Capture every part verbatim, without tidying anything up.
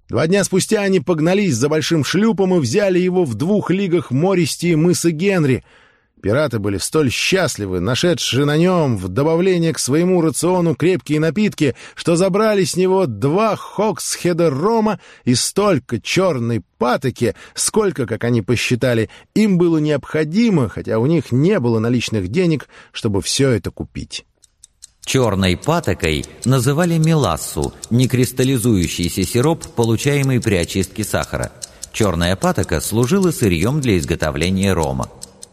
Два дня спустя они погнались за большим шлюпом и взяли его в двух лигах мористи и мыса Генри. Пираты были столь счастливы, нашедшие на нем в добавление к своему рациону крепкие напитки, что забрали с него два хоксхеда рома и столько черной патоки, сколько, как они посчитали, им было необходимо, хотя у них не было наличных денег, чтобы все это купить. Черной патокой называли мелассу, некристаллизующийся сироп, получаемый при очистке сахара. Черная патока служила сырьем для изготовления рома.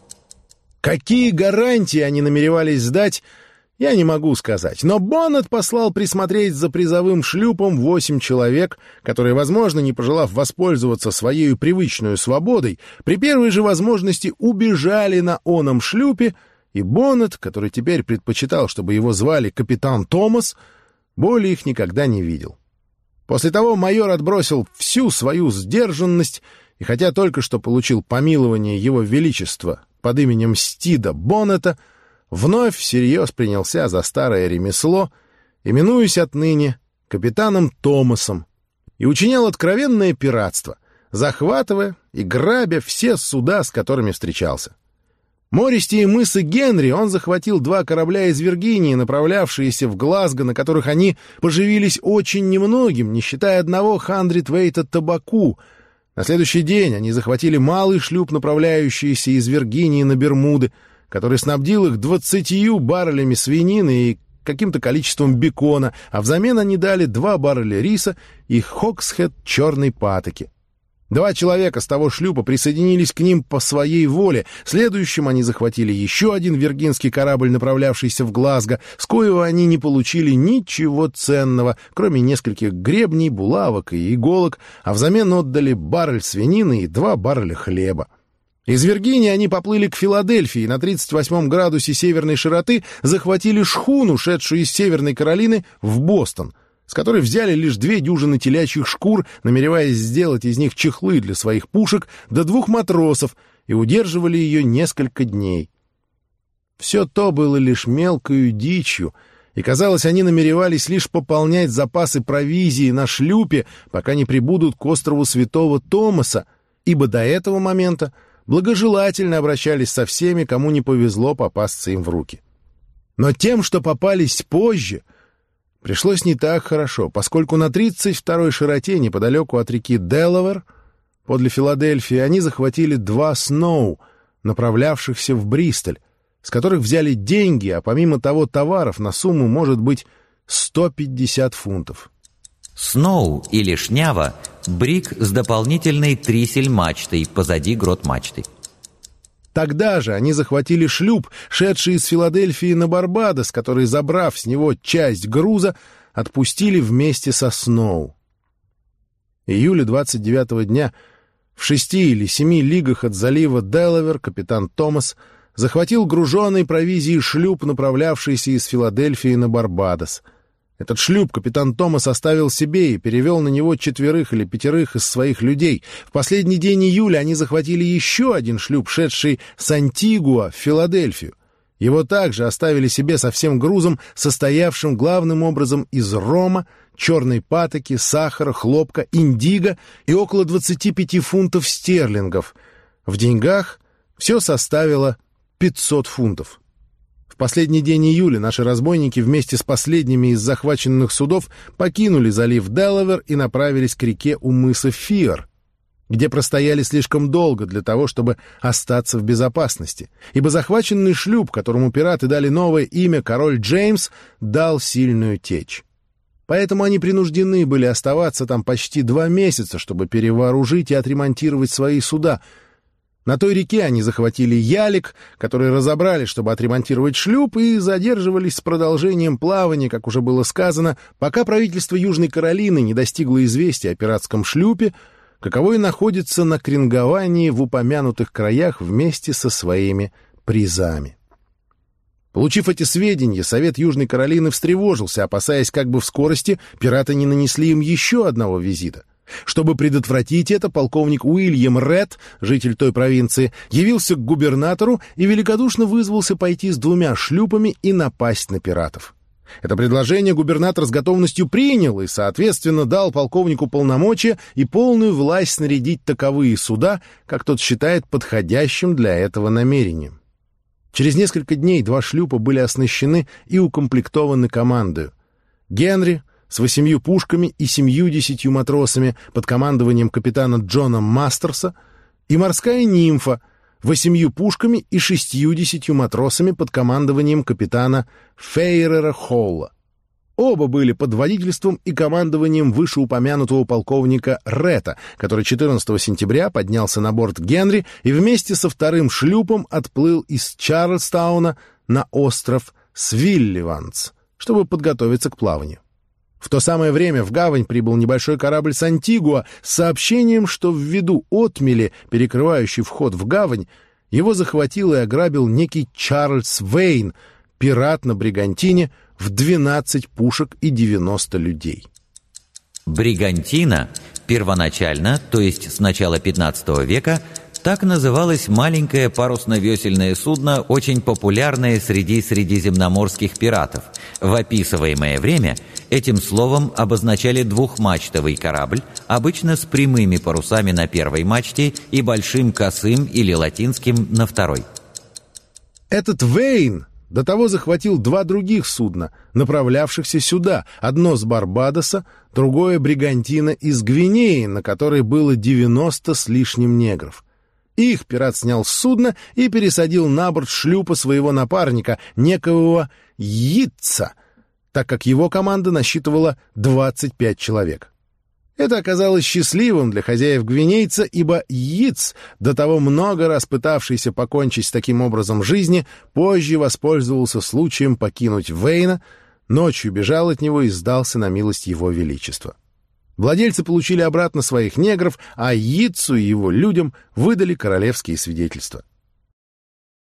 Какие гарантии они намеревались сдать, я не могу сказать, но Боннет послал присмотреть за призовым шлюпом восемь человек, которые, возможно, не пожелав воспользоваться своей привычной свободой, при первой же возможности убежали на оном шлюпе, и Боннет, который теперь предпочитал, чтобы его звали капитан Томас, более их никогда не видел. После того майор отбросил всю свою сдержанность, и хотя только что получил помилование его величества под именем Стида Боннета, вновь всерьез принялся за старое ремесло, именуясь отныне капитаном Томасом, и учинял откровенное пиратство, захватывая и грабя все суда, с которыми встречался. Мористи и мыса Генри он захватил два корабля из Виргинии, направлявшиеся в Глазго, на которых они поживились очень немногим, не считая одного хандритвейта табаку. На следующий день они захватили малый шлюп, направляющийся из Виргинии на Бермуды, который снабдил их двадцатью баррелями свинины и каким-то количеством бекона, а взамен они дали два барреля риса и хоксхед черной патоки. Два человека с того шлюпа присоединились к ним по своей воле. Следующим они захватили еще один виргинский корабль, направлявшийся в Глазго, с коего они не получили ничего ценного, кроме нескольких гребней, булавок и иголок, а взамен отдали баррель свинины и два барреля хлеба. Из Виргинии они поплыли к Филадельфии, на тридцать восьмом градусе северной широты захватили шхуну, шедшую из Северной Каролины в Бостон, с которой взяли лишь две дюжины телячьих шкур, намереваясь сделать из них чехлы для своих пушек, до двух матросов, и удерживали ее несколько дней. Все то было лишь мелкою дичью, и, казалось, они намеревались лишь пополнять запасы провизии на шлюпе, пока не прибудут к острову Святого Томаса, ибо до этого момента благожелательно обращались со всеми, кому не повезло попасться им в руки. Но тем, что попались позже, пришлось не так хорошо, поскольку на тридцать второй широте, неподалеку от реки Делавэр, подле Филадельфии, они захватили два «Сноу», направлявшихся в Бристоль, с которых взяли деньги, а помимо того товаров на сумму, может быть, сто пятьдесят фунтов. «Сноу» или «Шнява» — бриг с дополнительной трисель-мачтой позади грот-мачты. Тогда же они захватили шлюп, шедший из Филадельфии на Барбадос, который, забрав с него часть груза, отпустили вместе со «Сноу». Июля двадцать девятого дня в шести или семи лигах от залива Делавэр капитан Томас захватил груженный провизией шлюп, направлявшийся из Филадельфии на Барбадос. Этот шлюп капитан Томас оставил себе и перевел на него четверых или пятерых из своих людей. В последний день июля они захватили еще один шлюп, шедший с Антигуа в Филадельфию. Его также оставили себе со всем грузом, состоявшим главным образом из рома, черной патоки, сахара, хлопка, индиго и около двадцати пяти фунтов стерлингов. В деньгах все составило пятьсот фунтов. В последний день июля наши разбойники вместе с последними из захваченных судов покинули залив Делавэр и направились к реке у мыса Фиор, где простояли слишком долго для того, чтобы остаться в безопасности, ибо захваченный шлюп, которому пираты дали новое имя «Король Джеймс», дал сильную течь. Поэтому они принуждены были оставаться там почти два месяца, чтобы перевооружить и отремонтировать свои суда. На той реке они захватили ялик, который разобрали, чтобы отремонтировать шлюп, и задерживались с продолжением плавания, как уже было сказано, пока правительство Южной Каролины не достигло известия о пиратском шлюпе, каковой находится на кринговании в упомянутых краях вместе со своими призами. Получив эти сведения, Совет Южной Каролины встревожился, опасаясь, как бы в скорости пираты не нанесли им еще одного визита. Чтобы предотвратить это, полковник Уильям Ред, житель той провинции, явился к губернатору и великодушно вызвался пойти с двумя шлюпами и напасть на пиратов. Это предложение губернатор с готовностью принял и, соответственно, дал полковнику полномочия и полную власть снарядить таковые суда, как тот считает подходящим для этого намерением. Через несколько дней два шлюпа были оснащены и укомплектованы командою. Генри с восемью пушками и семьюдесятью матросами под командованием капитана Джона Мастерса и морская нимфа восемью пушками и шестьюдесятью матросами под командованием капитана Фейрера Холла. Оба были под водительством и командованием вышеупомянутого полковника Ретта, который четырнадцатого сентября поднялся на борт Генри и вместе со вторым шлюпом отплыл из Чарльстауна на остров Свилливанс, чтобы подготовиться к плаванию. В то самое время в гавань прибыл небольшой корабль с Антигуа с сообщением, что ввиду отмели, перекрывающей вход в гавань, его захватил и ограбил некий Чарльз Вейн, пират на бригантине в двенадцать пушек и девяносто людей. Бригантина первоначально, то есть с начала пятнадцатого века, так называлось маленькое парусно-весельное судно, очень популярное среди средиземноморских пиратов. В описываемое время этим словом обозначали двухмачтовый корабль, обычно с прямыми парусами на первой мачте и большим косым или латинским на второй. Этот Вейн до того захватил два других судна, направлявшихся сюда, одно с Барбадоса, другое бригантина из Гвинеи, на которой было девяносто с лишним негров. Их пират снял с судна и пересадил на борт шлюпа своего напарника, некоего Йитса, так как его команда насчитывала двадцать пять человек. Это оказалось счастливым для хозяев гвинейца, ибо Йитс, до того много раз пытавшийся покончить с таким образом жизни, позже воспользовался случаем покинуть Вейна, ночью бежал от него и сдался на милость его величества. Владельцы получили обратно своих негров, а Йитсу и его людям выдали королевские свидетельства.